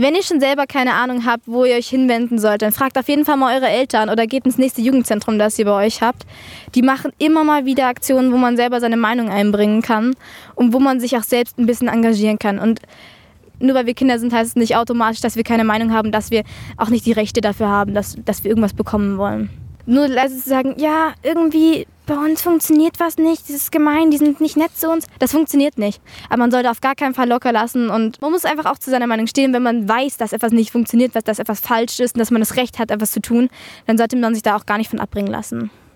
Wenn ihr schon selber keine Ahnung habt, wo ihr euch hinwenden sollt, dann fragt auf jeden Fall mal eure Eltern oder geht ins nächste Jugendzentrum, das ihr bei euch habt. Die machen immer mal wieder Aktionen, wo man selber seine Meinung einbringen kann und wo man sich auch selbst ein bisschen engagieren kann. Und nur weil wir Kinder sind, heißt es nicht automatisch, dass wir keine Meinung haben, dass wir auch nicht die Rechte dafür haben, dass wir irgendwas bekommen wollen. Nur leise zu sagen, ja, irgendwie bei uns funktioniert was nicht, das ist gemein, die sind nicht nett zu uns. Das funktioniert nicht. Aber man sollte auf gar keinen Fall locker lassen und man muss einfach auch zu seiner Meinung stehen. Wenn man weiß, dass etwas nicht funktioniert, dass etwas falsch ist und dass man das Recht hat, etwas zu tun, dann sollte man sich da auch gar nicht von abbringen lassen.